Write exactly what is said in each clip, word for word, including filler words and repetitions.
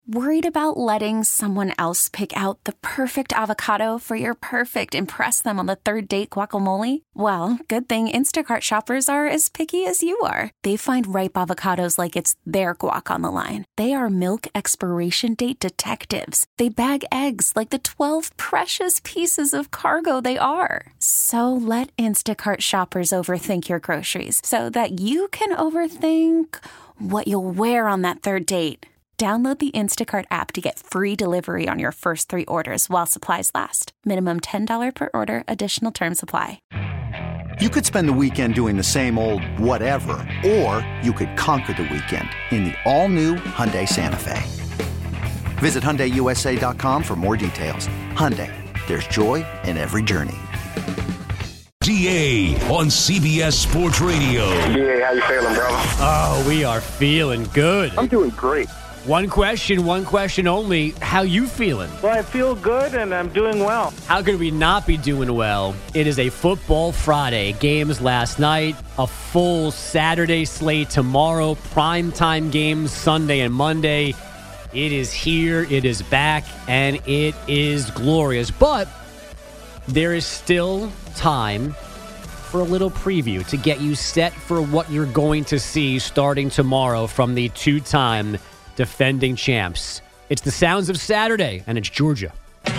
Worried about letting someone else pick out the perfect avocado for your perfect impress them on the third date guacamole? Well, good thing Instacart shoppers are as picky as you are. They find ripe avocados like it's their guac on the line. They are milk expiration date detectives. They bag eggs like the twelve precious pieces of cargo they are. So let Instacart shoppers overthink your groceries so that you can overthink what you'll wear on that third date. Download the Instacart app to get free delivery on your first three orders while supplies last. Minimum ten dollars per order. Additional terms apply. You could spend the weekend doing the same old whatever, or you could conquer the weekend in the all-new Hyundai Santa Fe. Visit Hyundai U S A dot com for more details. Hyundai, there's joy in every journey. D A on C B S Sports Radio. D A, how you feeling, brother? Oh, we are feeling good. I'm doing great. One question, one question only. How you feeling? Well, I feel good and I'm doing well. How could we not be doing well? It is a football Friday. Games last night, a full Saturday slate tomorrow, primetime games Sunday and Monday. It is here, it is back, and it is glorious. But there is still time for a little preview to get you set for what you're going to see starting tomorrow from the two-time defending champs. It's the sounds of Saturday, and it's Georgia.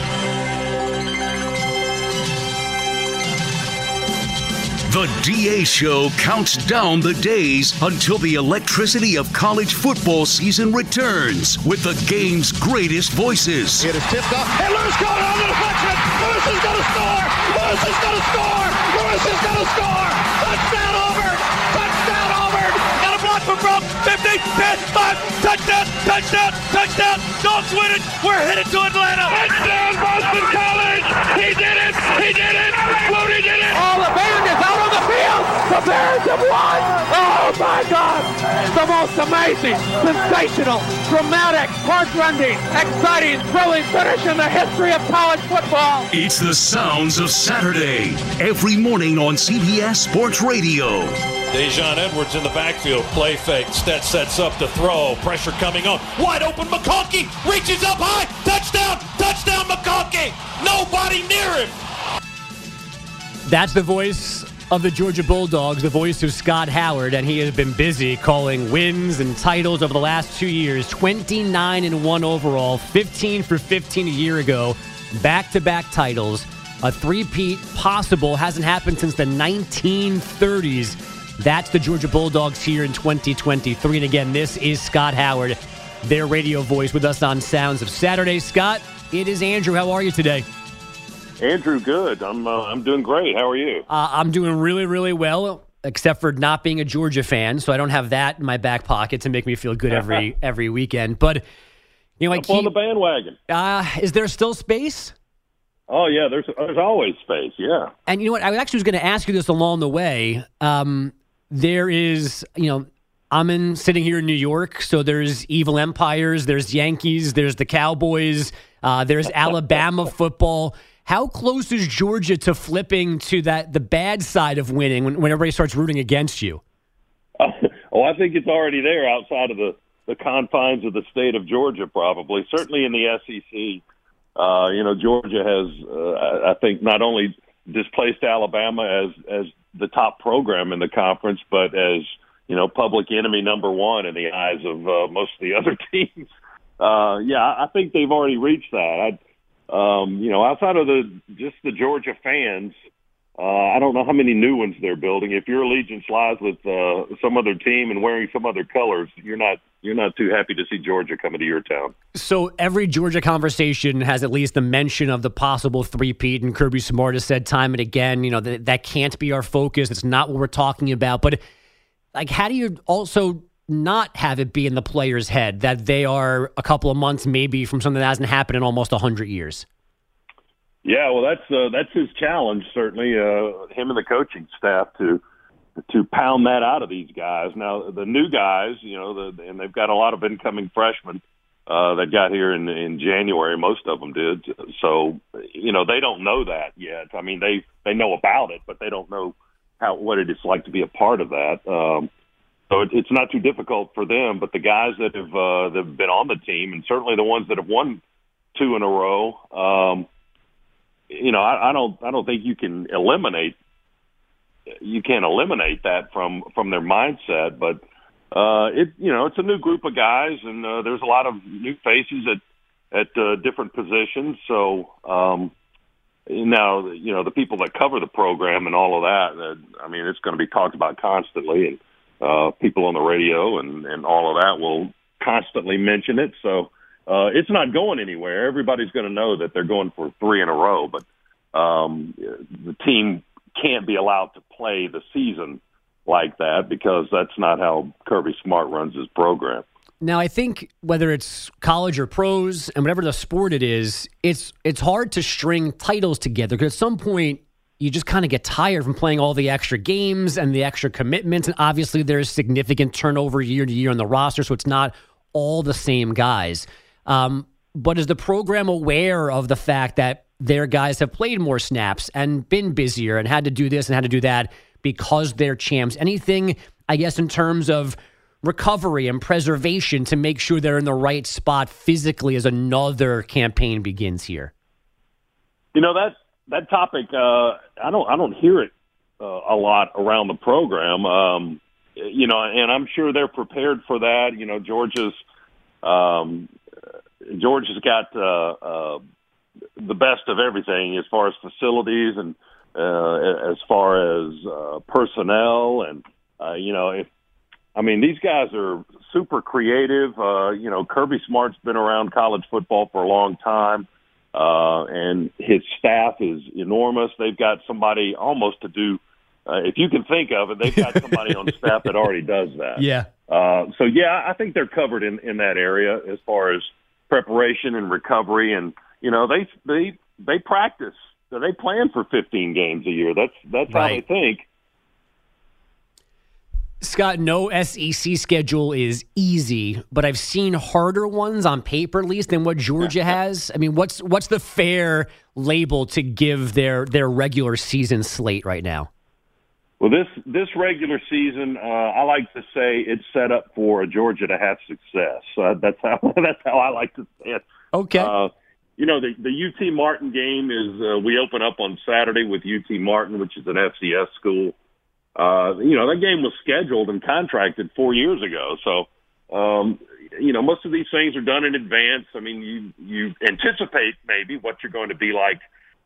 The D A Show counts down the days until the electricity of college football season returns with the game's greatest voices. It is tipped off, and Lewis got it on the deflection. Lewis is going to score. Lewis is going to score. Lewis is going to score. Touchdown Auburn. Touchdown Auburn. Got a block from Brock. fifty, ten, five. Touchdown, touchdown, touchdown. Dogs win it. We're headed to Atlanta. Touchdown Boston College. He did it. He did it. Flutie did it. Oh, the band is out on the field. The Bears have won. Oh, my God. The most amazing, sensational, dramatic, heart-rending, exciting, thrilling finish in the history of college football. It's the sounds of Saturday. Every morning on C B S Sports Radio. Dejon Edwards in the backfield. Play fake. Stet sets up to throw. Pressure coming on. Wide open. McConkey reaches up high. Touchdown. Touchdown McConkey. Nobody near him. That's the voice of the Georgia Bulldogs, the voice of Scott Howard, and he has been busy calling wins and titles over the last two years. twenty-nine and one overall, fifteen for fifteen a year ago. Back-to-back titles. A three-peat possible. Hasn't happened since the nineteen thirties. That's the Georgia Bulldogs here in twenty twenty-three. And again, this is Scott Howard, their radio voice, with us on Sounds of Saturday. Scott, it is Andrew. How are you today? Andrew, good. I'm uh, I'm doing great. How are you? Uh, I'm doing really, really well, except for not being a Georgia fan, so I don't have that in my back pocket to make me feel good every every weekend. But you know, I Up keep on the bandwagon. Uh, is there still space? Oh yeah, there's there's always space. Yeah. And you know what? I actually was going to ask you this along the way. Um, there is, you know, I'm in sitting here in New York, so there's evil empires, there's Yankees, there's the Cowboys, uh, there's Alabama football. How close is Georgia to flipping to that the bad side of winning when, when everybody starts rooting against you? Uh, oh, I think it's already there outside of the, the confines of the state of Georgia, probably. Certainly in the S E C, uh, you know, Georgia has, uh, I think, not only displaced Alabama as as the top program in the conference, but as, you know, public enemy number one in the eyes of uh, most of the other teams. Uh, yeah, I think they've already reached that. I, Um, you know, outside of the just the Georgia fans, uh, I don't know how many new ones they're building. If your allegiance lies with uh, some other team and wearing some other colors, you're not you're not too happy to see Georgia coming to your town. So every Georgia conversation has at least a mention of the possible three-peat, and Kirby Smart has said time and again, you know, that that can't be our focus. It's not what we're talking about. But like, how do you also not have it be in the player's head that they are a couple of months maybe from something that hasn't happened in almost one hundred years? Yeah, well, that's uh, that's his challenge, certainly, uh, him and the coaching staff to to pound that out of these guys. Now, the new guys, you know, the, and they've got a lot of incoming freshmen uh, that got here in, in January. Most of them did. So, you know, they don't know that yet. I mean, they, they know about it, but they don't know how what it is like to be a part of that. Um So it, it's not too difficult for them. But the guys that have uh, that have been on the team, and certainly the ones that have won two in a row, um, you know, I, I don't I don't think you can eliminate you can't eliminate that from from their mindset. But uh, it you know it's a new group of guys, and uh, there's a lot of new faces at at uh, different positions. So um, now you know the people that cover the program and all of that. Uh, I mean, it's going to be talked about constantly, and uh, people on the radio and, and all of that will constantly mention it. So uh, it's not going anywhere. Everybody's going to know that they're going for three in a row, but um, the team can't be allowed to play the season like that because that's not how Kirby Smart runs his program. Now, I think whether it's college or pros and whatever the sport it is, it's it's hard to string titles together because at some point you just kind of get tired from playing all the extra games and the extra commitments. And obviously there's significant turnover year to year on the roster, so it's not all the same guys. Um, but is the program aware of the fact that their guys have played more snaps and been busier and had to do this and had to do that because they're champs? Anything, I guess, in terms of recovery and preservation to make sure they're in the right spot physically as another campaign begins here? You know, that that topic, uh, I don't I don't hear it uh, a lot around the program. Um, you know, and I'm sure they're prepared for that. You know, Georgia's um, Georgia's got uh, uh, the best of everything as far as facilities and uh, as far as uh, personnel, and uh, you know, if I mean these guys are super creative. Uh, you know, Kirby Smart's been around college football for a long time. Uh, and his staff is enormous. They've got somebody almost to do, uh, if you can think of it, they've got somebody on staff that already does that. Yeah. Uh, so, yeah, I think they're covered in, in that area as far as preparation and recovery. And, you know, they they they practice. So they plan for fifteen games a year. That's, that's right. How they think. Scott, no S E C schedule is easy, but I've seen harder ones on paper, at least, than what Georgia has. I mean, what's what's the fair label to give their their regular season slate right now? Well, this this regular season, uh, I like to say it's set up for Georgia to have success. Uh, that's how that's how I like to say it. Okay. Uh, you know, the the U T Martin game is uh, we open up on Saturday with U T Martin, which is an F C S school. Uh, you know, that game was scheduled and contracted four years ago. So, um, you know, most of these things are done in advance. I mean, you, you anticipate maybe what you're going to be like,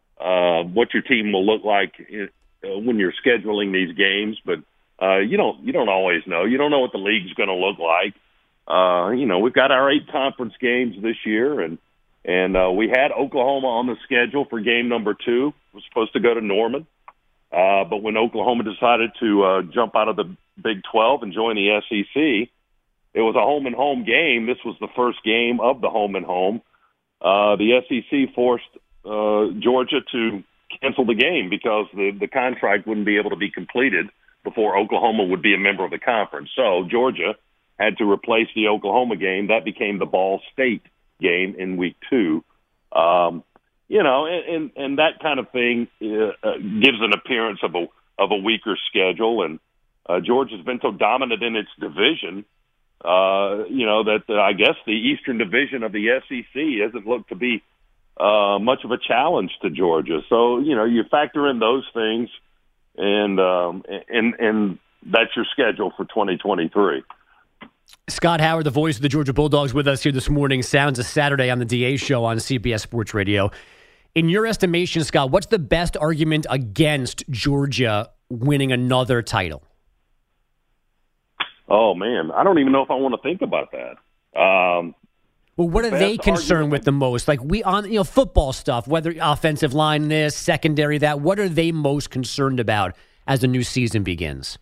uh, what your team will look like in, uh, when you're scheduling these games. But, uh, you don't, you don't always know. You don't know what the league's going to look like. Uh, you know, we've got our eight conference games this year, and, and, uh, we had Oklahoma on the schedule for game number two. It was supposed to go to Norman. Uh, but when Oklahoma decided to uh, jump out of the Big twelve and join the S E C, it was a home-and-home game. This was the first game of the home-and-home. Uh, the S E C forced uh, Georgia to cancel the game because the, the contract wouldn't be able to be completed before Oklahoma would be a member of the conference. So Georgia had to replace the Oklahoma game. That became the Ball State game in week two. Um You know, and, and that kind of thing uh, gives an appearance of a of a weaker schedule. And uh, Georgia's been so dominant in its division, uh, you know, that uh, I guess the Eastern Division of the S E C hasn't looked to be uh, much of a challenge to Georgia. So, you know, you factor in those things, and um, and and that's your schedule for twenty twenty-three. Scott Howard, the voice of the Georgia Bulldogs, with us here this morning. Sounds of Saturday on the D A Show on C B S Sports Radio. In your estimation, Scott, what's the best argument against Georgia winning another title? Oh, man, I don't even know if I want to think about that. Um, well, what are they concerned argument? with the most? Like we on you know football stuff, whether offensive line this, secondary that. What are they most concerned about as the new season begins?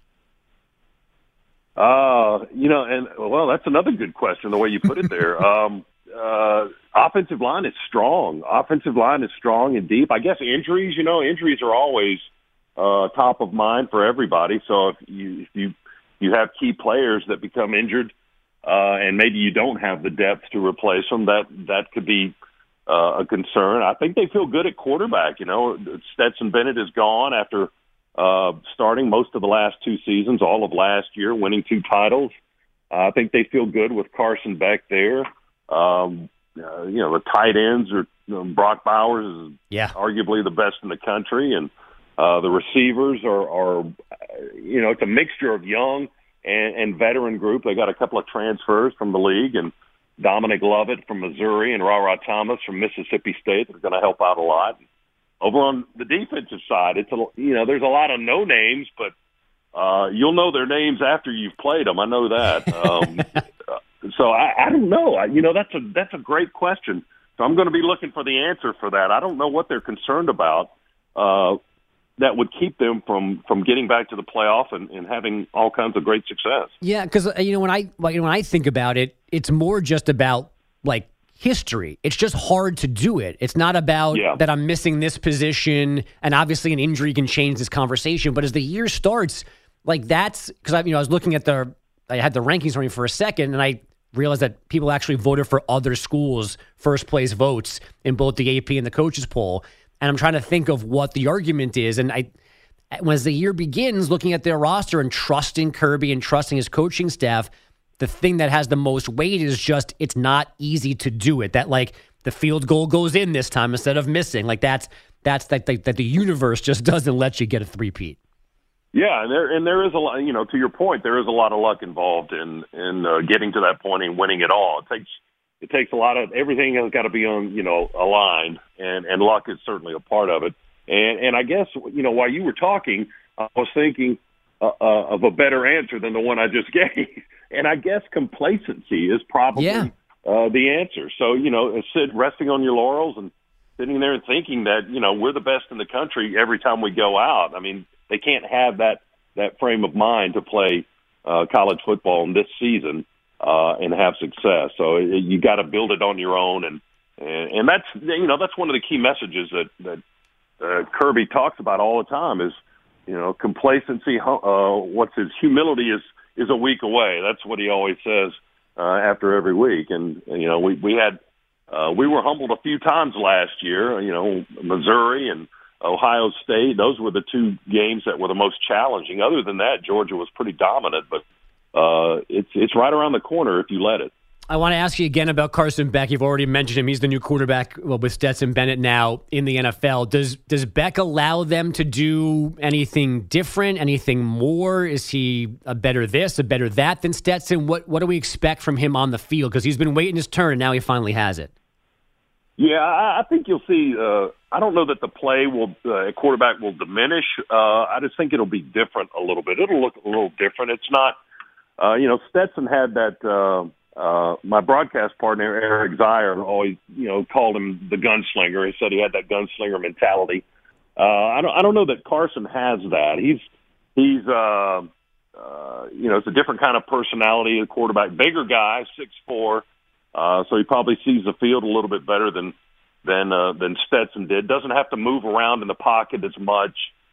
Uh, you know, and well, that's another good question. The way you put it there. um, uh, offensive line is strong. Offensive line is strong and deep. I guess injuries. You know, injuries are always uh, top of mind for everybody. So if you if you you have key players that become injured, uh, and maybe you don't have the depth to replace them, that that could be uh, a concern. I think they feel good at quarterback. You know, Stetson Bennett is gone after uh, starting most of the last two seasons, all of last year, winning two titles. Uh, I think they feel good with Carson Beck there. Um, uh, you know, the tight ends are you know, Brock Bowers is yeah. arguably the best in the country, and uh, the receivers are, are, you know, it's a mixture of young and, and veteran group. They got a couple of transfers from the league, and Dominic Lovett from Missouri and Ra-Ra Thomas from Mississippi State that are going to help out a lot. Over on the defensive side, it's a, you know, there's a lot of no names, but uh, you'll know their names after you've played them. I know that. Um, so I, I don't know. I, you know, that's a that's a great question. So I'm going to be looking for the answer for that. I don't know what they're concerned about uh, that would keep them from, from getting back to the playoff and, and having all kinds of great success. Yeah, because you know when I like, when I think about it, it's more just about like. history. It's just hard to do it. It's not about yeah. that I'm missing this position, and obviously an injury can change this conversation. But as the year starts, like that's because I, you know, I was looking at the, I had the rankings running for a second, and I realized that people actually voted for other schools' first place votes in both the A P and the coaches poll. And I'm trying to think of what the argument is. And I, as the year begins, looking at their roster and trusting Kirby and trusting his coaching staff, the thing that has the most weight is just it's not easy to do it. That like the field goal goes in this time instead of missing. Like that's that's that that, that the universe just doesn't let you get a three-peat. Yeah, and there and there is a lot. You know, to your point, there is a lot of luck involved in in uh, getting to that point and winning it all. It takes it takes a lot of everything has got to be on you know aligned, and and luck is certainly a part of it. And and I guess you know while you were talking, I was thinking uh, uh, of a better answer than the one I just gave. And I guess complacency is probably yeah. uh, the answer. So, you know, sit resting on your laurels and sitting there and thinking that, you know, we're the best in the country every time we go out. I mean, they can't have that, that frame of mind to play uh, college football in this season uh, and have success. So it, you got to build it on your own. And, and, and that's, you know, that's one of the key messages that, that uh, Kirby talks about all the time is, you know, complacency, uh, what's his humility is, is a week away. That's what he always says uh, after every week. And, you know, we, we had, uh, we were humbled a few times last year, you know, Missouri and Ohio State. Those were the two games that were the most challenging. Other than that, Georgia was pretty dominant, but uh, it's, it's right around the corner if you let it. I want to ask you again about Carson Beck. You've already mentioned him. He's the new quarterback well, with Stetson Bennett now in the N F L. Does does Beck allow them to do anything different, anything more? Is he a better this, a better that than Stetson? What what do we expect from him on the field? Because he's been waiting his turn, and now he finally has it. Yeah, I, I think you'll see. Uh, I don't know that the play will uh, quarterback will diminish. Uh, I just think it'll be different a little bit. It'll look a little different. It's not, uh, you know, Stetson had that. Uh, Uh, my broadcast partner, Eric Zier, always, you know, called him the gunslinger. He said he had that gunslinger mentality. Uh, I don't, I don't know that Carson has that. He's, he's, uh, uh, you know, it's a different kind of personality. A quarterback, bigger guy, six four, uh, so he probably sees the field a little bit better than than uh, than Stetson did. Doesn't have to move around in the pocket as much.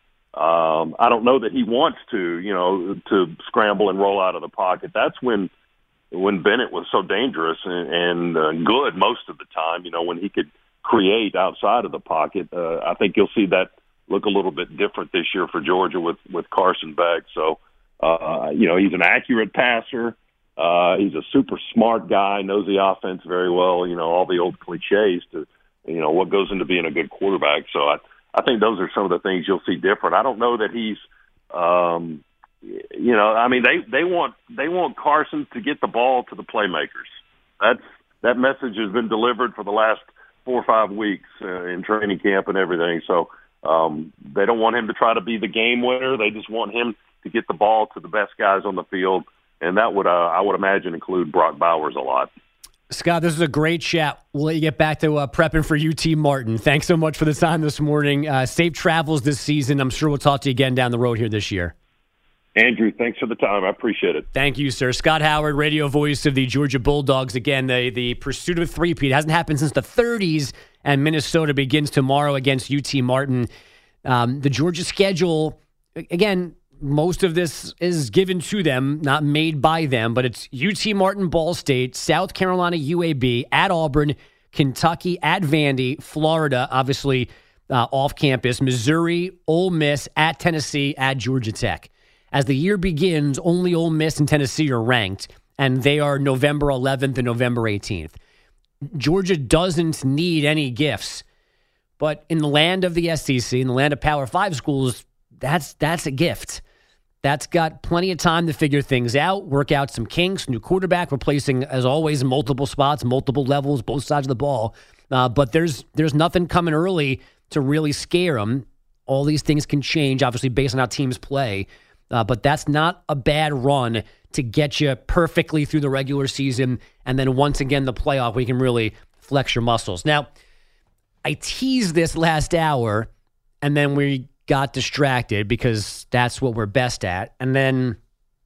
Um, I don't know that he wants to, you know, to scramble and roll out of the pocket. That's when. when Bennett was so dangerous and, and uh, good most of the time, you know, when he could create outside of the pocket. Uh, I think you'll see that look a little bit different this year for Georgia with, with Carson Beck. So, uh, you know, he's an accurate passer. Uh, he's a super smart guy, knows the offense very well, you know, all the old cliches to, you know, what goes into being a good quarterback. So I, I think those are some of the things you'll see different. I don't know that he's, um, you know, I mean, they, they want they want Carson to get the ball to the playmakers. That's that message has been delivered for the last four or five weeks uh, in training camp and everything. So um, they don't want him to try to be the game winner. They just want him to get the ball to the best guys on the field, and that would uh, I would imagine include Brock Bowers a lot. Scott, this is a great chat. We'll let you get back to uh, prepping for U T Martin. Thanks so much for the time this morning. Uh, safe travels this season. I'm sure we'll talk to you again down the road here this year. Andrew, thanks for the time. I appreciate it. Thank you, sir. Scott Howard, radio voice of the Georgia Bulldogs. Again, the, the pursuit of a three-peat hasn't happened since the thirties, and Minnesota begins tomorrow against U T Martin. Um, the Georgia schedule, again, most of this is given to them, not made by them, but it's U T Martin, Ball State, South Carolina, U A B, at Auburn, Kentucky, at Vandy, Florida, obviously uh, off campus, Missouri, Ole Miss, at Tennessee, at Georgia Tech. As the year begins, only Ole Miss and Tennessee are ranked, and they are November eleventh and November eighteenth. Georgia doesn't need any gifts, but in the land of the S E C, in the land of Power Five schools, that's that's a gift. That's got plenty of time to figure things out, work out some kinks, new quarterback, replacing, as always, multiple spots, multiple levels, both sides of the ball. Uh, but there's there's nothing coming early to really scare them. All these things can change, obviously, based on how teams play. Uh, but that's not a bad run to get you perfectly through the regular season. And then once again, the playoff, we can really flex your muscles. Now, I teased this last hour, and then we got distracted because that's what we're best at. And then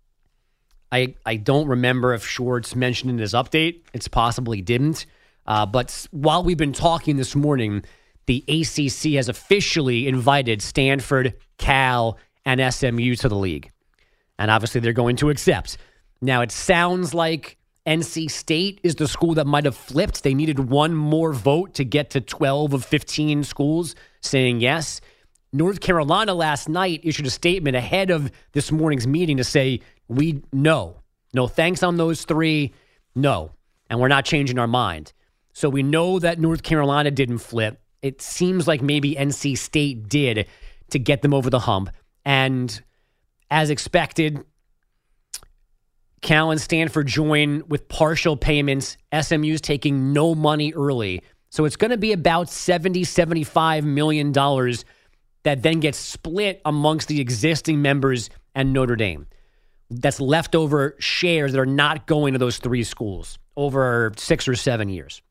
I I don't remember if Schwartz mentioned in his update. It's possible he didn't. Uh, but while we've been talking this morning, the A C C has officially invited Stanford, Cal, and S M U to the league. And obviously they're going to accept. Now, it sounds like N C State is the school that might have flipped. They needed one more vote to get to twelve of fifteen schools saying yes. North Carolina last night issued a statement ahead of this morning's meeting to say, we no. No thanks on those three. No. And we're not changing our mind. So we know that North Carolina didn't flip. It seems like maybe N C State did to get them over the hump. And as expected, Cal and Stanford join with partial payments. S M U's taking no money early. So it's going to be about seventy, seventy-five million dollars that then gets split amongst the existing members and Notre Dame. That's leftover shares that are not going to those three schools over six or seven years.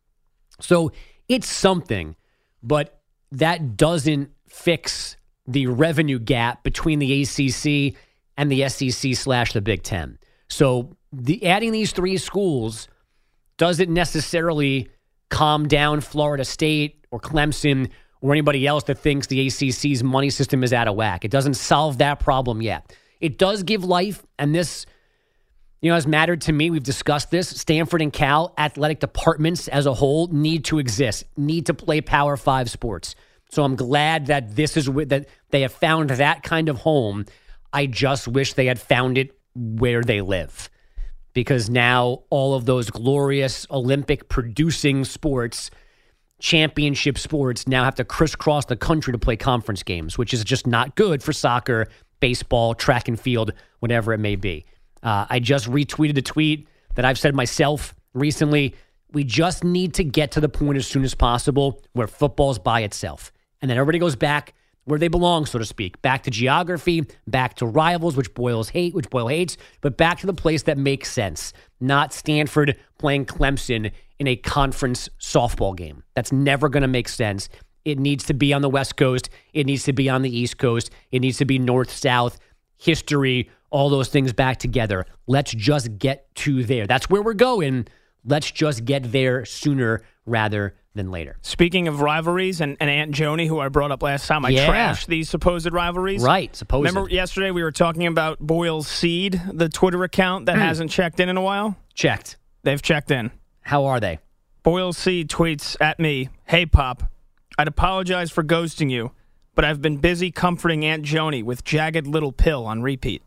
So it's something, but that doesn't fix the revenue gap between the A C C and the S E C slash the Big Ten. So the adding these three schools doesn't necessarily calm down Florida State or Clemson or anybody else that thinks the A C C's money system is out of whack. It doesn't solve that problem yet. It does give life, and this, you know, has mattered to me. We've discussed this. Stanford and Cal athletic departments as a whole need to exist, need to play Power Five sports. So I'm glad that this is that they have found that kind of home. I just wish they had found it where they live, because now all of those glorious Olympic producing sports, championship sports, now have to crisscross the country to play conference games, which is just not good for soccer, baseball, track and field, whatever it may be. Uh, I just retweeted a tweet that I've said myself recently. We just need to get to the point as soon as possible where football's by itself. And then everybody goes back where they belong, so to speak. Back to geography, back to rivals, which Boyles hate, which Boyle hates, but back to the place that makes sense. Not Stanford playing Clemson in a conference softball game. That's never going to make sense. It needs to be on the West Coast. It needs to be on the East Coast. It needs to be north-south, history, all those things back together. Let's just get to there. That's where we're going. Let's just get there sooner rather than later. Speaking of rivalries and, and Aunt Joni, who I brought up last time, I yeah. trashed these supposed rivalries. Right, supposed. Remember yesterday we were talking about Boyle's Seed, the Twitter account that mm. hasn't checked in in a while? Checked. They've checked in. How are they? Boyle's Seed tweets at me, "Hey, Pop, I'd apologize for ghosting you, but I've been busy comforting Aunt Joni with Jagged Little Pill on repeat."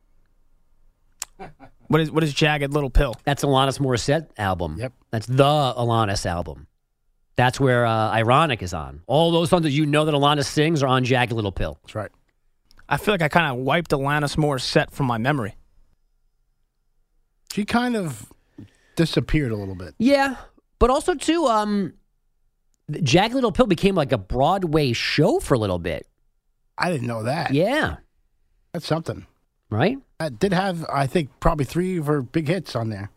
What is what is Jagged Little Pill? That's Alanis Morissette album. Yep. That's the Alanis album. That's where uh, Ironic is on. All those songs that you know that Alanis sings are on Jagged Little Pill. That's right. I feel like I kind of wiped Alanis Morissette from my memory. She kind of disappeared a little bit. Yeah, but also, too, um, Jagged Little Pill became like a Broadway show for a little bit. I didn't know that. Yeah. That's something. Right? That did have, I think, probably three of her big hits on there.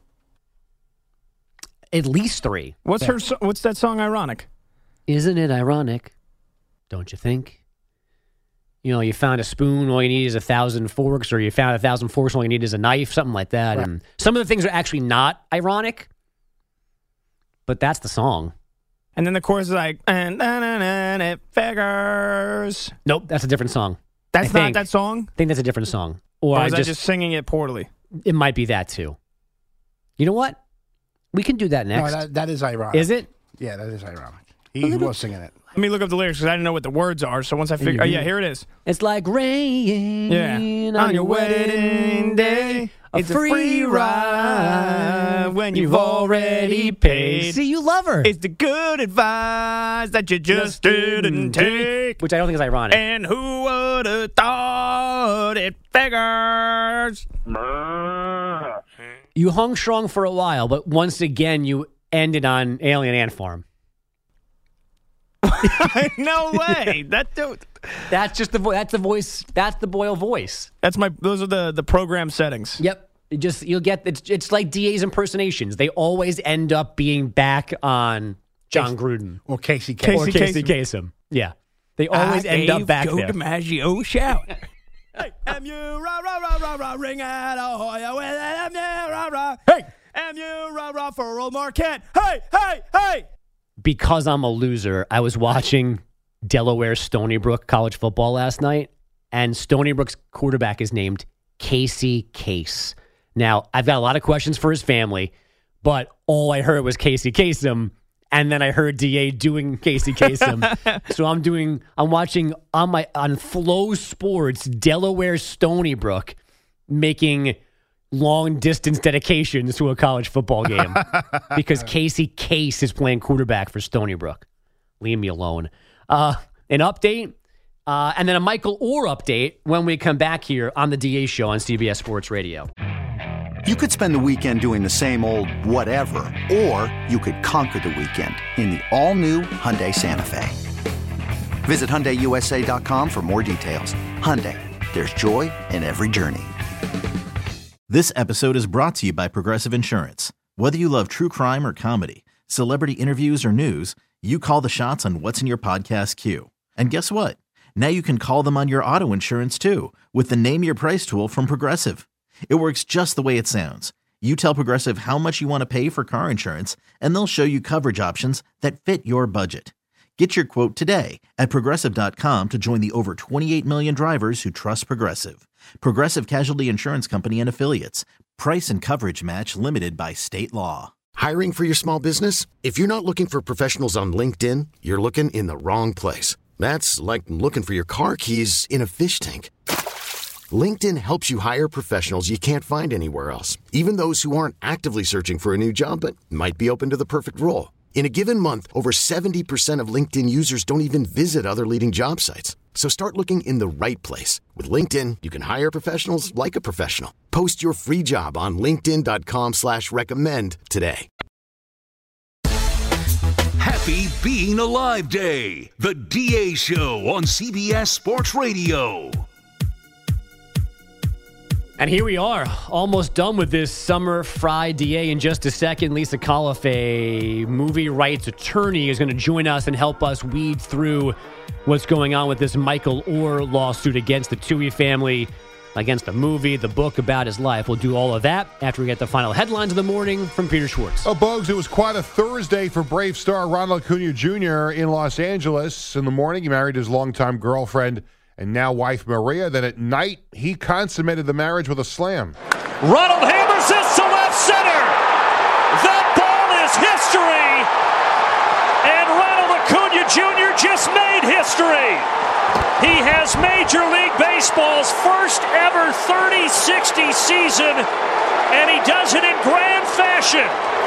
At least three. What's yeah. her? So- what's that song? Ironic. Isn't it ironic? Don't you think? You know, you found a spoon, all you need is a thousand forks, or you found a thousand forks, all you need is a knife, something like that. Right. And some of the things are actually not ironic, but that's the song. And then the chorus is like, and, and, and, and it figures. Nope, that's a different song. That's I not think. that song? I think that's a different song. Or, or I is just, I just singing it poorly? It might be that, too. You know what? We can do that next. No, that, that is ironic. Is it? Yeah, that is ironic. He was singing it. Let me look up the lyrics because I didn't know what the words are. So once I figure, oh yeah, here it is. It's like rain Yeah. on, On your your wedding day. A It's a free free ride ride when you've you've already already paid. paid. See, you love her. It's the good advice that you just didn't take. Which I don't think is ironic. And who would have thought it figures? You hung strong for a while, but once again, you ended on Alien Ant Farm. No way. That dude. That's just the vo- that's the voice. That's the Boyle voice. That's my. Those are the the program settings. Yep. It just you'll get it's it's like D A's impersonations. They always end up being back on John Gruden Or Casey Kasem. or Casey Kasem. Yeah. They always I end up gave back Joe there. DiMaggio a shout. Hey, M U rah rah rah rah rah ring at Ahoy with M U rah rah. Hey, M U rah rah for Old Marquette. Hey, hey, hey. because I'm a loser, I was watching Delaware Stony Brook college football last night, and Stony Brook's quarterback is named Casey Case. Now, I've got a lot of questions for his family, but all I heard was Casey Kasem, and then I heard D A doing Casey Kasem. So I'm doing, I'm watching on my on Flow Sports Delaware Stony Brook making long distance dedications to a college football game because Casey Case is playing quarterback for Stony Brook. Leave me alone. Uh, an update, uh, and then a Michael Orr update when we come back here on the D A Show on C B S Sports Radio. You could spend the weekend doing the same old whatever, or you could conquer the weekend in the all-new Hyundai Santa Fe. Visit Hyundai U S A dot com for more details. Hyundai, there's joy in every journey. This episode is brought to you by Progressive Insurance. Whether you love true crime or comedy, celebrity interviews or news, you call the shots on what's in your podcast queue. And guess what? Now you can call them on your auto insurance too with the Name Your Price tool from Progressive. It works just the way it sounds. You tell Progressive how much you want to pay for car insurance, and they'll show you coverage options that fit your budget. Get your quote today at Progressive dot com to join the over twenty-eight million drivers who trust Progressive. Progressive Casualty Insurance Company and Affiliates. Price and coverage match limited by state law. Hiring for your small business? If you're not looking for professionals on LinkedIn, you're looking in the wrong place. That's like looking for your car keys in a fish tank. LinkedIn helps you hire professionals you can't find anywhere else, even those who aren't actively searching for a new job but might be open to the perfect role. In a given month, over seventy percent of LinkedIn users don't even visit other leading job sites. So start looking in the right place. With LinkedIn, you can hire professionals like a professional. Post your free job on linkedin dot com slash recommend today. Happy Being Alive Day, the D A Show on C B S Sports Radio. And here we are, almost done with this Summer Fry D A. In just a second, Lisa Coliff, a movie rights attorney, is going to join us and help us weed through what's going on with this Michael Orr lawsuit against the Toohey family, against the movie, the book about his life. We'll do all of that after we get the final headlines of the morning from Peter Schwartz. Oh, Bogues, it was quite a Thursday for Brave star Ronald Acuna Junior in Los Angeles. In the morning, he married his longtime girlfriend and now wife Maria. Then at night, he consummated the marriage with a slam. Ronald hammers this to left center. That ball is history. And Ronald Acuna Junior just made history. He has Major League Baseball's first ever thirty sixty season, and he does it in grand fashion.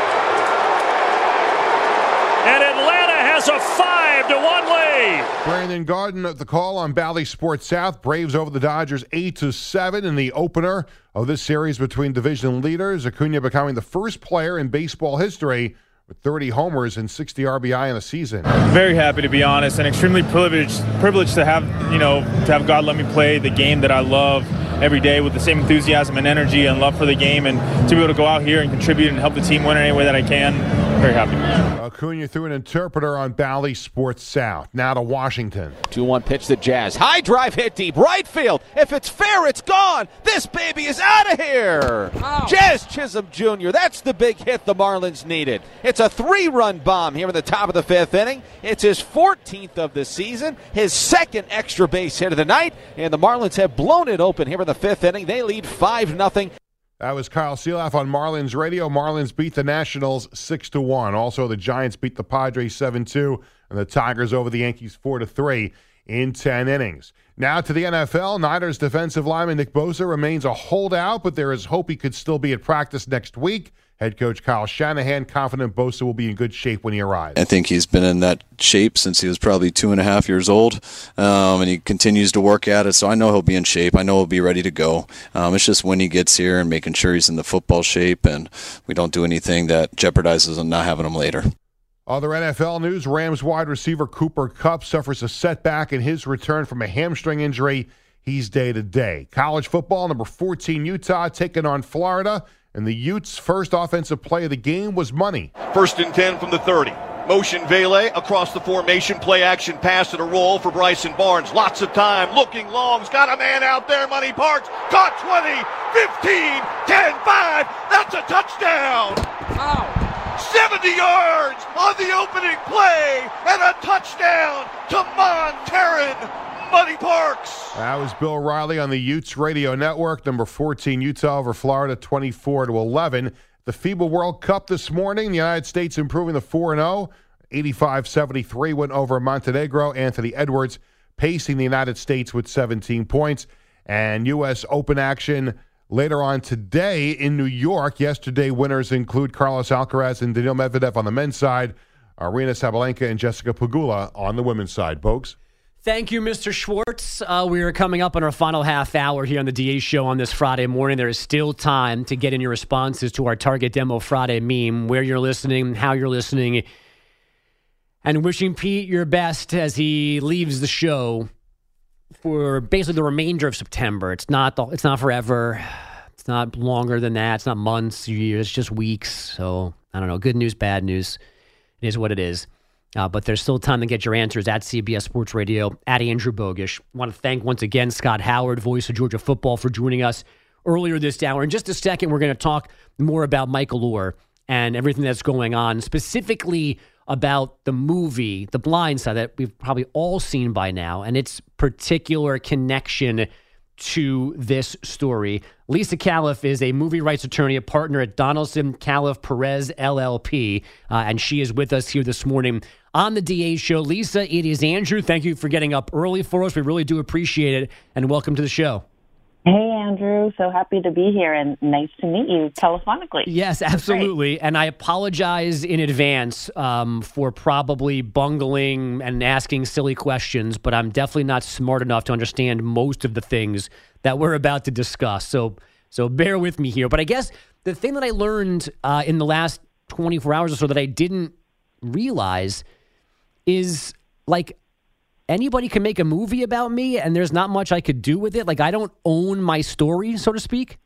And Atlanta has a five to one lead. Brandon Garden at the call on Bally Sports South. Braves over the Dodgers eight to seven in the opener of this series between division leaders. Acuna becoming the first player in baseball history with thirty homers and sixty R B I in a season. Very happy, to be honest, and extremely privileged privileged to have, you know, to have God let me play the game that I love every day with the same enthusiasm and energy and love for the game, and to be able to go out here and contribute and help the team win in any way that I can. Very happy. Acuna through an interpreter on Bally Sports South. Now to Washington. two one pitch to Jazz. High drive hit deep. Right field. If it's fair, it's gone. This baby is out of here. Wow. Jazz Chisholm Junior That's the big hit the Marlins needed. It's a three-run bomb here in the top of the fifth inning. It's his fourteenth of the season, his second extra base hit of the night, and the Marlins have blown it open here in the fifth inning. They lead five nothing. That was Kyle Seeloff on Marlins Radio. Marlins beat the Nationals six to one. Also, the Giants beat the Padres seven two, and the Tigers over the Yankees four to three in ten innings. Now to the N F L. Niners defensive lineman Nick Bosa remains a holdout, but there is hope he could still be at practice next week. Head coach Kyle Shanahan confident Bosa will be in good shape when he arrives. I think he's been in that shape since he was probably two and a half years old, um, and he continues to work at it, so I know he'll be in shape. I know he'll be ready to go. Um, it's just when he gets here and making sure he's in the football shape and we don't do anything that jeopardizes him not having him later. Other N F L news, Rams wide receiver Cooper Kupp suffers a setback in his return from a hamstring injury. He's day-to-day. College football, number fourteen, Utah, taking on Florida. And the Utes' first offensive play of the game was money. First and ten from the thirty. Motion Vele across the formation. Play action pass and a roll for Bryson Barnes. Lots of time. Looking long. He's got a man out there. Money Parks. Caught twenty, fifteen, ten, five. That's a touchdown. Wow. seventy yards on the opening play. And a touchdown to Monterran. Money Parks. That was Bill Riley on the Utes Radio Network. Number fourteen, Utah over Florida, twenty-four to eleven. The FIBA World Cup this morning. The United States improving to four and oh. eighty-five seventy-three went over Montenegro. Anthony Edwards pacing the United States with seventeen points. And U S Open action later on today in New York. Yesterday, winners include Carlos Alcaraz and Daniil Medvedev on the men's side, Aryna Sabalenka and Jessica Pegula on the women's side. Bogues? Thank you, Mister Schwartz. Uh, we are coming up on our final half hour here on the D A Show on this Friday morning. There is still time to get in your responses to our Target Demo Friday meme, where you're listening, how you're listening, and wishing Pete your best as he leaves the show for basically the remainder of September. It's not the, it's not forever. It's not longer than that. It's not months, years. It's just weeks. So, I don't know. Good news, bad news. It is what it is. Uh, but there's still time to get your answers at C B S Sports Radio, at Andrew Bogish. I want to thank once again Scott Howard, voice of Georgia football, for joining us earlier this hour. In just a second, we're going to talk more about Michael Orr and everything that's going on, specifically about the movie, The Blind Side, that we've probably all seen by now, and its particular connection to this story. Lisa Califf is a movie rights attorney, a partner at Donaldson Califf Perez L L P, uh, and she is with us here this morning on the D A Show. Lisa, it is Andrew. Thank you for getting up early for us. We really do appreciate it, and welcome to the show. Hey, Andrew. So happy to be here, and nice to meet you telephonically. Yes, absolutely. And I apologize in advance um, for probably bungling and asking silly questions, but I'm definitely not smart enough to understand most of the things that we're about to discuss. So, so bear with me here. But I guess the thing that I learned uh, in the last twenty-four hours or so that I didn't realize is, like, anybody can make a movie about me, and there's not much I could do with it. Like, I don't own my story, so to speak.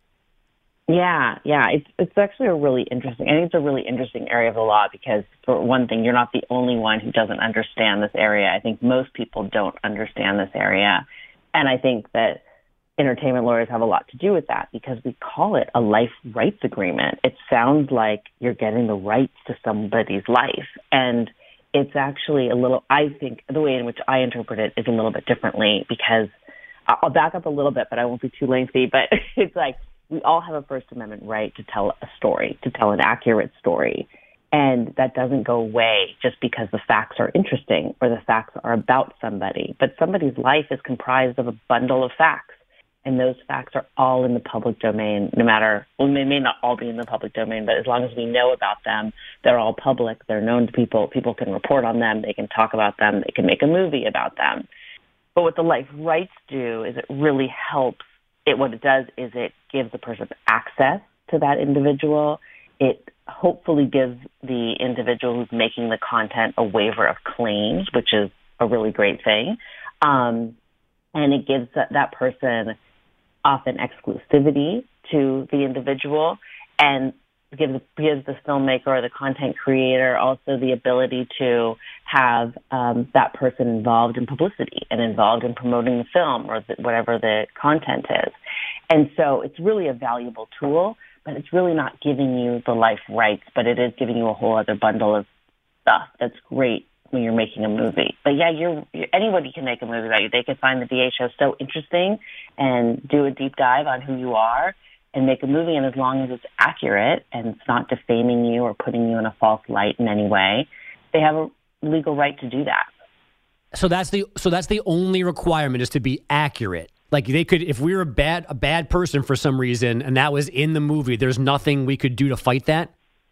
Yeah, yeah. It's it's actually a really interesting, I think it's a really interesting area of the law because, for one thing, you're not the only one who doesn't understand this area. I think most people don't understand this area. And I think that entertainment lawyers have a lot to do with that because we call it a life rights agreement. It sounds like you're getting the rights to somebody's life. And it's actually a little, I think, the way in which I interpret it is a little bit differently because I'll back up a little bit, but I won't be too lengthy. But it's like we all have a First Amendment right to tell a story, to tell an accurate story. And that doesn't go away just because the facts are interesting or the facts are about somebody. But somebody's life is comprised of a bundle of facts. And those facts are all in the public domain, no matter, well, they may not all be in the public domain, but as long as we know about them, they're all public. They're known to people. People can report on them. They can talk about them. They can make a movie about them. But what the life rights do is it really helps. It What it does is it gives the person access to that individual. It hopefully gives the individual who's making the content a waiver of claims, which is a really great thing. Um, and it gives that, that person often exclusivity to the individual and gives, gives the filmmaker or the content creator also the ability to have um, that person involved in publicity and involved in promoting the film or the, whatever the content is. And so it's really a valuable tool, but it's really not giving you the life rights, but it is giving you a whole other bundle of stuff that's great when you're making a movie. But yeah, you're, you're anybody can make a movie about you. They can find the D A Show so interesting and do a deep dive on who you are and make a movie. And as long as it's accurate and it's not defaming you or putting you in a false light in any way, they have a legal right to do that. So that's the so that's the only requirement, is to be accurate. Like, they could, if we were a bad a bad person for some reason and that was in the movie, there's nothing we could do to fight that?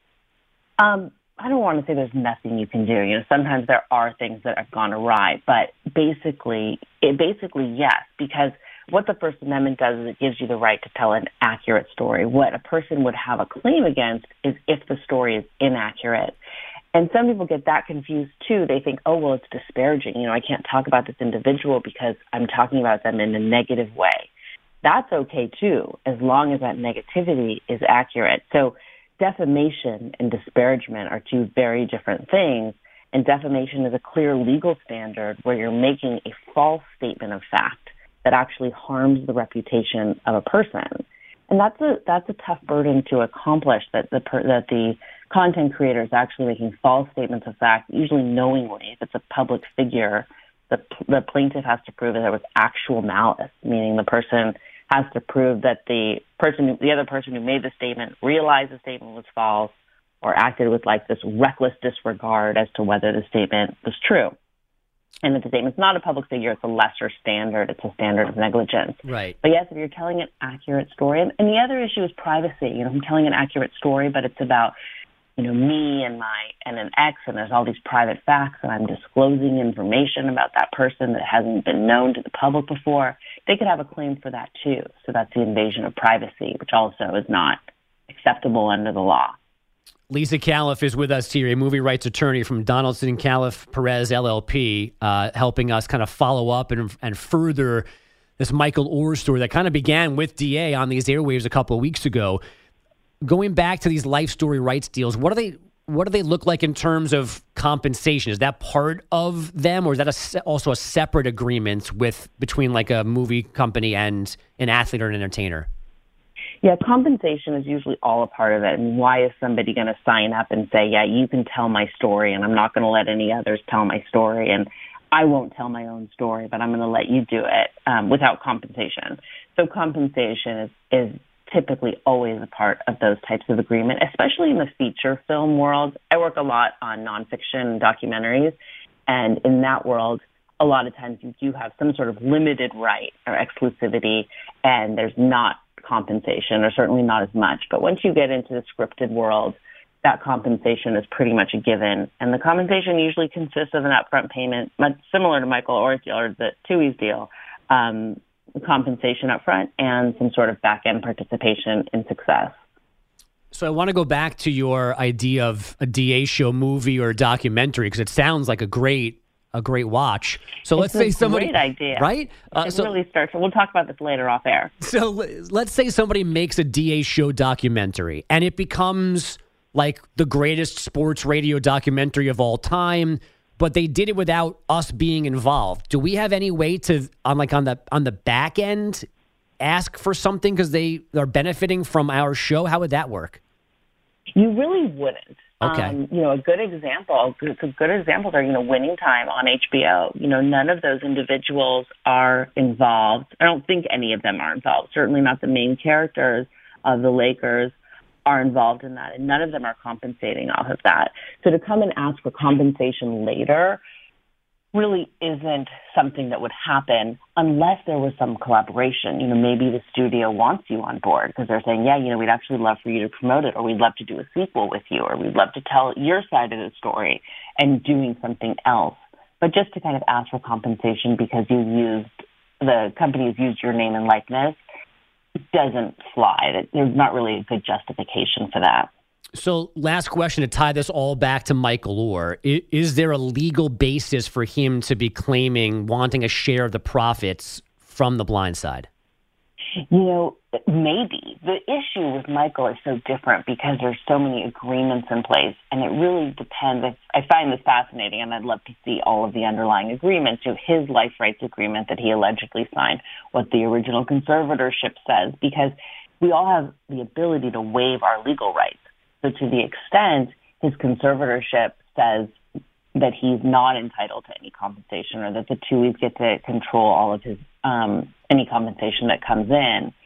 Um, I don't want to say there's nothing you can do. You know, sometimes there are things that have gone awry, but basically, it basically yes, because what the First Amendment does is it gives you the right to tell an accurate story. What a person would have a claim against is if the story is inaccurate. And some people get that confused too. They think, oh, well, it's disparaging. You know, I can't talk about this individual because I'm talking about them in a negative way. That's okay too, as long as that negativity is accurate. So defamation and disparagement are two very different things. And defamation is a clear legal standard where you're making a false statement of fact that actually harms the reputation of a person. And that's a that's a tough burden to accomplish, that the per, that the content creator is actually making false statements of fact, usually knowingly. If it's a public figure, the the plaintiff has to prove that there was actual malice, meaning the person has to prove that the person, the other person who made the statement, realized the statement was false or acted with like this reckless disregard as to whether the statement was true. And if the statement's not a public figure, it's a lesser standard. It's a standard of negligence. Right. But yes, if you're telling an accurate story, and, and the other issue is privacy. You know, I'm telling an accurate story, but it's about, you know, me and my and an ex, and there's all these private facts, and I'm disclosing information about that person that hasn't been known to the public before. They could have a claim for that too. So that's the invasion of privacy, which also is not acceptable under the law. Lisa Califf is with us here, a movie rights attorney from Donaldson Califf Perez L L P, uh, helping us kind of follow up and, and further this Michael Oher story that kind of began with D A on these airwaves a couple of weeks ago. Going back to these life story rights deals, what do they what do they look like in terms of compensation? Is that part of them, or is that a se- also a separate agreement with between like a movie company and an athlete or an entertainer? Yeah, compensation is usually all a part of it. And why is somebody going to sign up and say, yeah, you can tell my story, and I'm not going to let any others tell my story, and I won't tell my own story, but I'm going to let you do it um, without compensation. So compensation is, is typically always a part of those types of agreement, especially in the feature film world. I work a lot on nonfiction documentaries, and in that world, a lot of times you do have some sort of limited right or exclusivity, and there's not compensation, or certainly not as much. But once you get into the scripted world, that compensation is pretty much a given. And the compensation usually consists of an upfront payment, much similar to Michael Oher's deal or the Tui's deal, um, compensation upfront and some sort of back-end participation in success. So I want to go back to your idea of a D A show movie or documentary, because it sounds like a great a great watch. So it's let's say somebody, great idea, right? Uh, it so, really starts. We'll talk about this later off air. So let's say somebody makes a D A show documentary, and it becomes like the greatest sports radio documentary of all time, but they did it without us being involved. Do we have any way to, on like on the on the back end, ask for something because they are benefiting from our show? How would that work? You really wouldn't. Okay. Um, you know, a good example, good, good examples are, you know, Winning Time on H B O. You know, none of those individuals are involved. I don't think any of them are involved. Certainly not the main characters of the Lakers are involved in that, and none of them are compensating off of that. So to come and ask for compensation later really isn't something that would happen unless there was some collaboration. You know, maybe the studio wants you on board because they're saying, yeah, you know, we'd actually love for you to promote it, or we'd love to do a sequel with you, or we'd love to tell your side of the story and doing something else. But just to kind of ask for compensation because you used, the company has used your name and likeness doesn't fly. There's not really a good justification for that. So last question to tie this all back to Michael Oher. Is, is there a legal basis for him to be claiming wanting a share of the profits from The Blind Side? You know, maybe. The issue with Michael is so different because there's so many agreements in place, and it really depends. I find this fascinating, and I'd love to see all of the underlying agreements. So his life rights agreement that he allegedly signed, what the original conservatorship says, because we all have the ability to waive our legal rights. So to the extent his conservatorship says that he's not entitled to any compensation, or that the Tui's get to control all of his um, any compensation that comes in,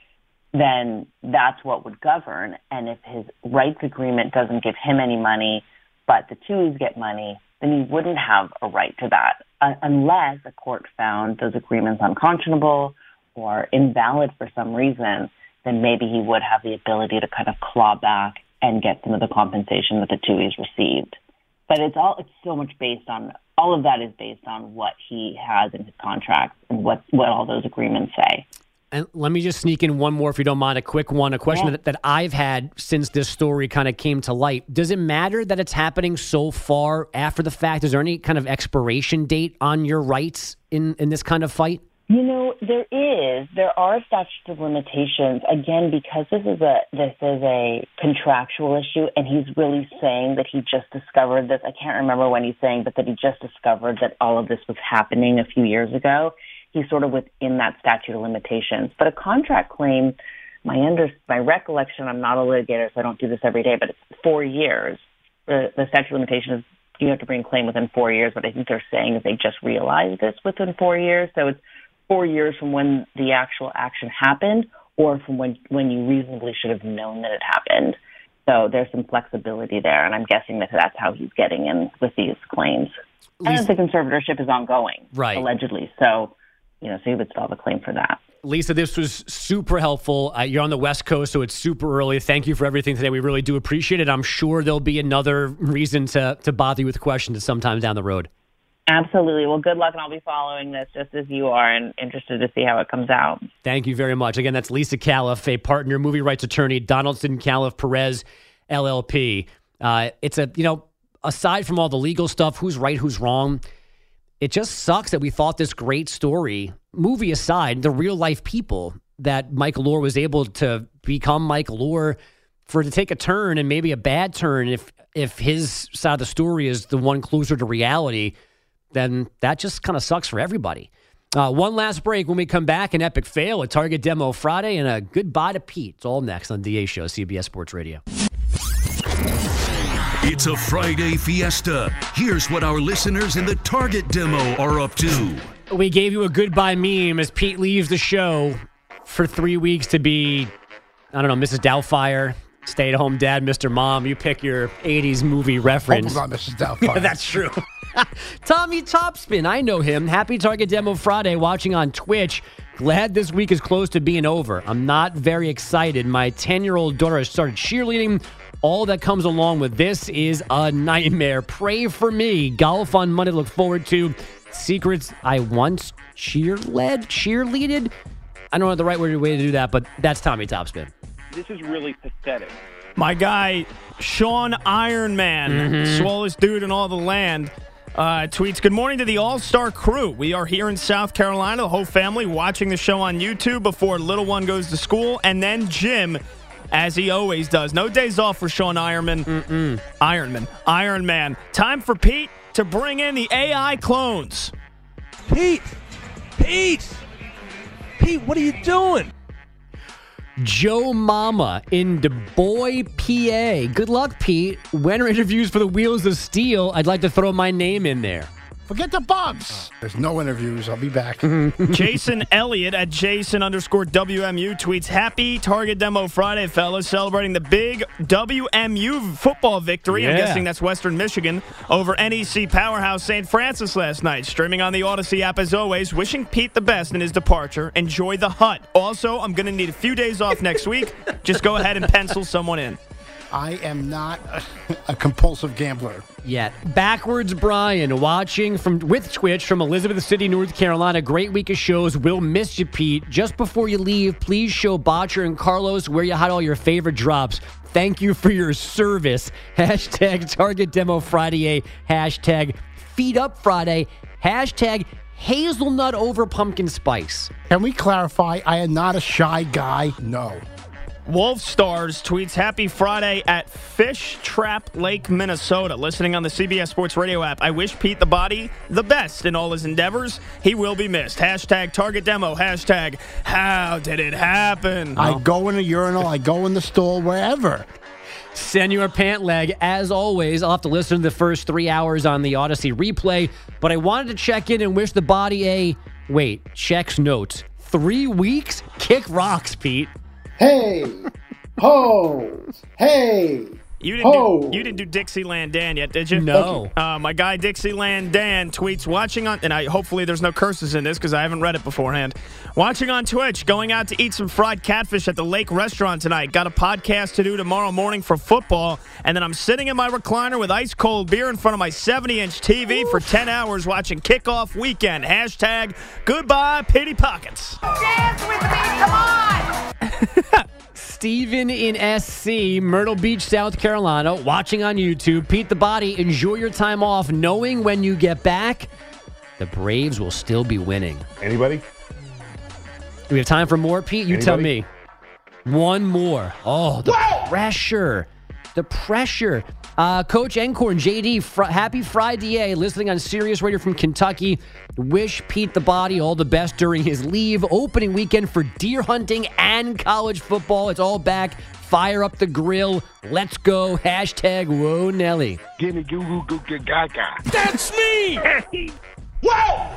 then that's what would govern. And if his rights agreement doesn't give him any money, but the Tuohys get money, then he wouldn't have a right to that uh, unless a court found those agreements unconscionable or invalid for some reason. Then maybe he would have the ability to kind of claw back and get some of the compensation that the Tuohys received. But it's all it's so much based on all of that is based on what he has in his contract and what what all those agreements say. And let me just sneak in one more, if you don't mind, a quick one, a question yeah. that, that I've had since this story kind of came to light. Does it matter that it's happening so far after the fact? Is there any kind of expiration date on your rights in, in this kind of fight? You know, there is. There are statutes of limitations. Again, because this is a this is a contractual issue, and he's really saying that he just discovered this. I can't remember when he's saying, but that he just discovered that all of this was happening a few years ago. He's sort of within that statute of limitations. But a contract claim, my under my recollection, I'm not a litigator, so I don't do this every day, but it's four years. The, the statute of limitations, you have to bring a claim within four years. What I think they're saying is they just realized this within four years. So it's four years from when the actual action happened or from when, when you reasonably should have known that it happened. So there's some flexibility there, and I'm guessing that that's how he's getting in with these claims. Lisa, and the conservatorship is ongoing, right? Allegedly. So, you know, so he would still have a claim for that. Lisa, this was super helpful. Uh, you're on the West Coast, so it's super early. Thank you for everything today. We really do appreciate it. I'm sure there'll be another reason to, to bother you with questions sometime down the road. Absolutely. Well, good luck, and I'll be following this just as you are and interested to see how it comes out. Thank you very much. Again, that's Lisa Califf, a partner, movie rights attorney, Donaldson Califf Perez, L L P. Uh, it's a, you know, aside from all the legal stuff, who's right, who's wrong, it just sucks that we thought this great story, movie aside, the real life people that Michael Oher was able to become Michael Oher, for it to take a turn and maybe a bad turn. If if his side of the story is the one closer to reality, then that just kind of sucks for everybody. Uh, one last break. When we come back, an epic fail, a Target Demo Friday, and a goodbye to Pete. It's all next on D A Show, C B S Sports Radio. It's a Friday fiesta. Here's what our listeners in the Target Demo are up to. We gave you a goodbye meme as Pete leaves the show for three weeks to be, I don't know, Missus Doubtfire, stay-at-home dad, Mister Mom. You pick your eighties movie reference. Hope I'm not Missus Doubtfire. That's true. Tommy Topspin, I know him. Happy Target Demo Friday, watching on Twitch. Glad this week is close to being over. I'm not very excited. My ten-year-old daughter has started cheerleading. All that comes along with this is a nightmare. Pray for me. Golf on Monday to look forward to. Secrets I once cheer-led, cheerleaded. I don't know the right way to do that, but that's Tommy Topspin. This is really pathetic. My guy, Sean Ironman, mm-hmm. swellest dude in all the land, uh, tweets, good morning to the all-star crew. We are here in South Carolina, the whole family, watching the show on YouTube before little one goes to school, and then Jim, as he always does. No days off for Sean Ironman. Mm-mm. Ironman. Iron Man. Time for Pete to bring in the A I clones. Pete! Pete! Pete, what are you doing? Joe Mama in Du Bois, P A. Good luck, Pete. When are interviews for the Wheels of Steel? I'd like to throw my name in there. Forget the bugs. There's no interviews. I'll be back. Jason Elliott at Jason underscore W M U tweets, happy Target Demo Friday, fellas. Celebrating the big W M U football victory. Yeah. I'm guessing that's Western Michigan over N E C powerhouse Saint Francis last night. Streaming on the Odyssey app as always. Wishing Pete the best in his departure. Enjoy the hut. Also, I'm going to need a few days off next week. Just go ahead and pencil someone in. I am not a, a compulsive gambler. Yet. Backwards Brian, watching from with Twitch from Elizabeth City, North Carolina. Great week of shows. We'll miss you, Pete. Just before you leave, please show Botcher and Carlos where you had all your favorite drops. Thank you for your service. Hashtag Target Demo Friday. Hashtag Feed Up Friday. Hashtag Hazelnut over pumpkin spice. Can we clarify? I am not a shy guy. No. Wolf Stars tweets, happy Friday at Fish Trap Lake, Minnesota. Listening on the C B S Sports Radio app. I wish Pete the Body the best in all his endeavors. He will be missed. Hashtag Target Demo. Hashtag how did it happen? I go in the urinal. I go in the stall, wherever. Senor Pantleg, as always, I'll have to listen to the first three hours on the Odyssey replay, but I wanted to check in and wish the Body a, wait, checks notes. Three weeks? Kick rocks, Pete. Hey, ho, hey. You didn't, ho. do, you didn't do Dixieland Dan yet, did you? No. Uh, my guy Dixieland Dan tweets, watching on, and I hopefully there's no curses in this because I haven't read it beforehand. Watching on Twitch, going out to eat some fried catfish at the Lake Restaurant tonight. Got a podcast to do tomorrow morning for football, and then I'm sitting in my recliner with ice cold beer in front of my seventy-inch T V Oof. for ten hours watching Kickoff Weekend. Hashtag goodbye, pity pockets. Dance with me, come on! Steven in S C, Myrtle Beach, South Carolina, watching on YouTube. Pete the Body, enjoy your time off, knowing when you get back, the Braves will still be winning. Anybody? Do we have time for more, Pete? You Anybody? tell me. One more. Oh, the Whoa! pressure. The pressure. Uh, Coach Encorn, J D, fr- happy Friday, listening on Sirius Radio from Kentucky. Wish Pete the Body all the best during his leave. Opening weekend for deer hunting and college football. It's all back. Fire up the grill. Let's go. Hashtag whoa Nelly. Gimme goo goo goo goo gaga. That's me! Whoa!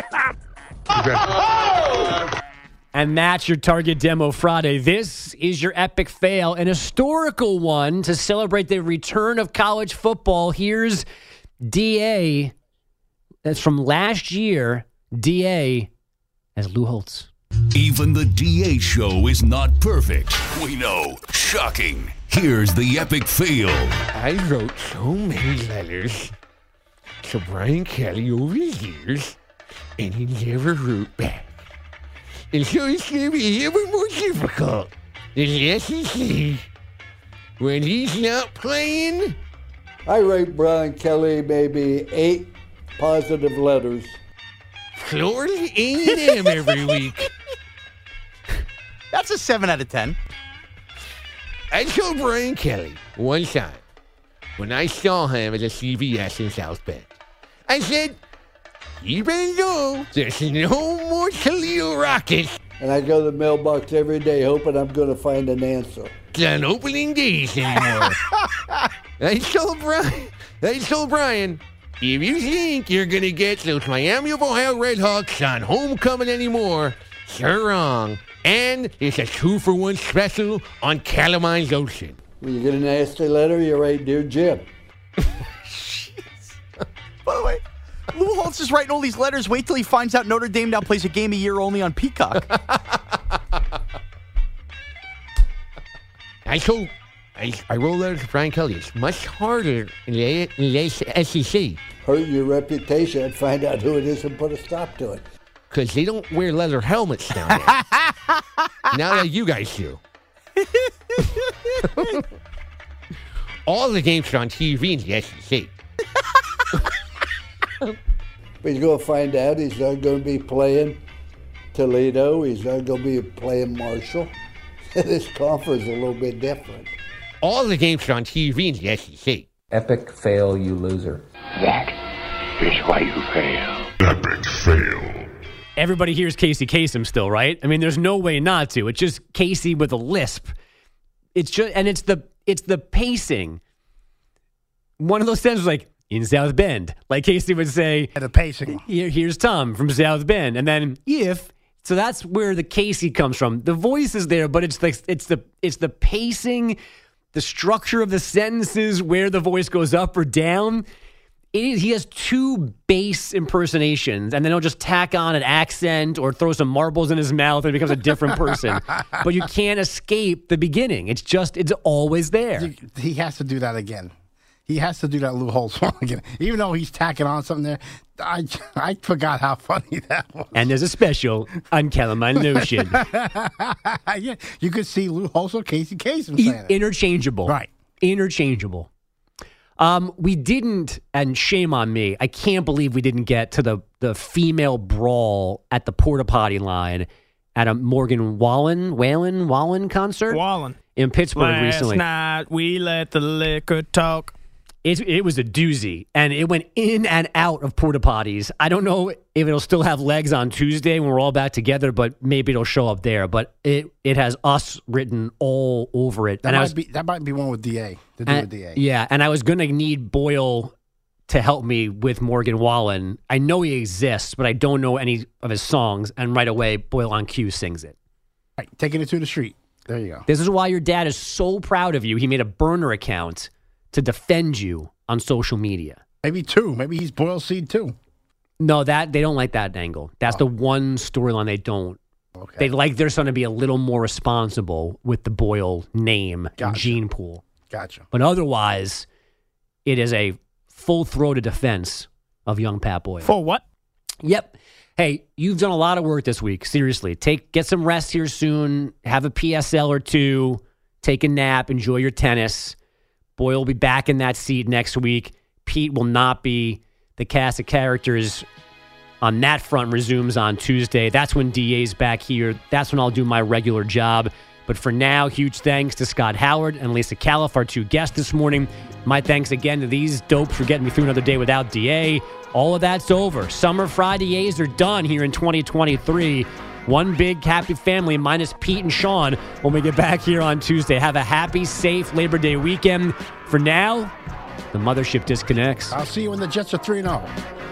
And that's your Target Demo Friday. This is your epic fail, an historical one to celebrate the return of college football. Here's D A. That's from last year. D A as Lou Holtz. Even the D A show is not perfect. We know. Shocking. Here's the epic fail. I wrote so many letters to Brian Kelly over the years, and he never wrote back. And so it's going to be even more difficult in the S E C when he's not playing. I write Brian Kelly maybe eight positive letters. Florida A and M every week. That's a seven out of ten. I told Brian Kelly one time when I saw him at a C V S in South Bend, I said, even though there's no more Toledo Rockets. And I go to the mailbox every day hoping I'm going to find an answer. On opening days anymore. I told Brian, I told Brian, if you think you're going to get those Miami of Ohio Redhawks on homecoming anymore, you're wrong. And it's a two-for-one special on Calamine's Ocean. When you get a nasty letter, you write, Dear Jim. By the way, Lou Holtz is writing all these letters. Wait till he finds out Notre Dame now plays a game a year only on Peacock. I told, I, I wrote letters to Brian Kelly. It's much harder in the, in the S E C. Hurt your reputation and find out who it is and put a stop to it. Because they don't wear leather helmets down there. Now that you guys do. All the games are on T V in the S E C. But he's going to find out he's not going to be playing Toledo. He's not going to be playing Marshall. This conference is a little bit different. All the games are on T V in the S E C. Epic fail, you loser. That is why you fail. Epic fail. Everybody hears Casey Kasem still, right? I mean, there's no way not to. It's just Casey with a lisp. It's just, and it's the it's the pacing. One of those sentences like, in South Bend. Like Casey would say. And the pacing. Here, here's Tom from South Bend. And then if, so that's where the Casey comes from. The voice is there, but it's like it's the it's the pacing, the structure of the sentences, where the voice goes up or down. It is, he has two bass impersonations, and then he'll just tack on an accent or throw some marbles in his mouth and it becomes a different person. But you can't escape the beginning. It's just, it's always there. He has to do that again. He has to do that Lou Holtz one again. Even though he's tacking on something there, I I forgot how funny that was. And there's a special on Calamine Notion. Yeah, you could see Lou Holtz or Casey Kasem E- saying it. Interchangeable. Right. Interchangeable. Um, we didn't, and shame on me, I can't believe we didn't get to the, the female brawl at the porta potty line at a Morgan Wallen, Wallen, Wallen concert? Wallen. In Pittsburgh Last recently. Last night, we let the liquor talk. It, it was a doozy, and it went in and out of porta potties. I don't know if it'll still have legs on Tuesday when we're all back together, but maybe it'll show up there. But it, it has us written all over it. That and I might was, be that might be one with D A. To do and, with D A. Yeah, and I was going to need Boyle to help me with Morgan Wallen. I know he exists, but I don't know any of his songs. And right away, Boyle on cue sings it. Right, taking it to the street. There you go. This is why your dad is so proud of you. He made a burner account to defend you on social media. Maybe two. Maybe he's Boyle seed too. No, that they don't like that angle. That's Oh. the one storyline they don't. Okay. They'd like their son to be a little more responsible with the Boyle name and Gotcha. gene pool. Gotcha. But otherwise, it is a full-throated defense of young Pat Boyle. For what? Yep. Hey, you've done a lot of work this week. Seriously, take get some rest here soon. Have a P S L or two. Take a nap. Enjoy your tennis. Boyle will be back in that seat next week. Pete will not be. The cast of characters on that front resumes on Tuesday. That's when D A's back here. That's when I'll do my regular job. But for now, huge thanks to Scott Howard and Lisa Califf, our two guests this morning. My thanks again to these dopes for getting me through another day without D A. All of that's over. Summer Friday A's are done here in twenty twenty-three. One big happy family minus Pete and Sean when we get back here on Tuesday. Have a happy, safe Labor Day weekend. For now, the mothership disconnects. I'll see you when the Jets are three and oh.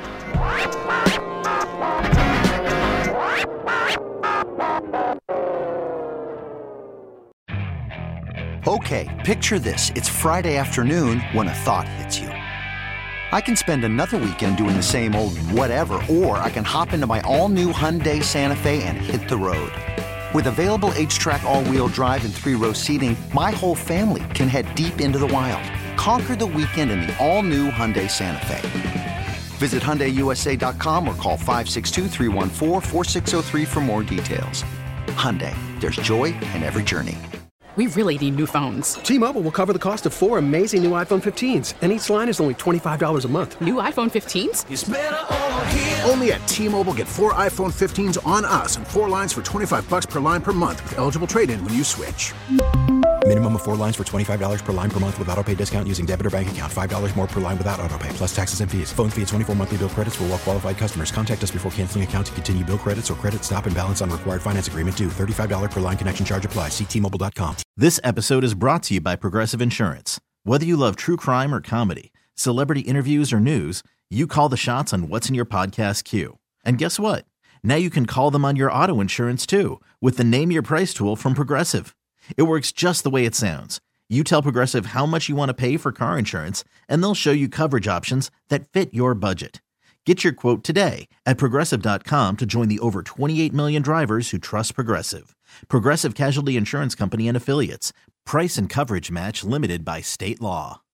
Okay, picture this. It's Friday afternoon when a thought hits you. I can spend another weekend doing the same old whatever, or I can hop into my all-new Hyundai Santa Fe and hit the road. With available H-Track all-wheel drive and three-row seating, my whole family can head deep into the wild. Conquer the weekend in the all-new Hyundai Santa Fe. Visit Hyundai U S A dot com or call five six two, three one four, four six zero three for more details. Hyundai, there's joy in every journey. We really need new phones. T-Mobile will cover the cost of four amazing new iPhone fifteens, and each line is only twenty-five dollars a month. New iPhone fifteens? It's better over here. Only at T-Mobile, get four iPhone fifteens on us and four lines for twenty-five bucks per line per month with eligible trade-in when you switch. Minimum of four lines for twenty-five dollars per line per month with autopay discount using debit or bank account. five dollars more per line without autopay, plus taxes and fees. Phone fee at twenty-four monthly bill credits for well-qualified customers. Contact us before canceling account to continue bill credits or credit stop and balance on required finance agreement due. thirty-five dollars per line connection charge applies. See T Mobile dot com. This episode is brought to you by Progressive Insurance. Whether you love true crime or comedy, celebrity interviews or news, you call the shots on what's in your podcast queue. And guess what? Now you can call them on your auto insurance too with the Name Your Price tool from Progressive. It works just the way it sounds. You tell Progressive how much you want to pay for car insurance, and they'll show you coverage options that fit your budget. Get your quote today at Progressive dot com to join the over twenty-eight million drivers who trust Progressive. Progressive Casualty Insurance Company and Affiliates. Price and coverage match limited by state law.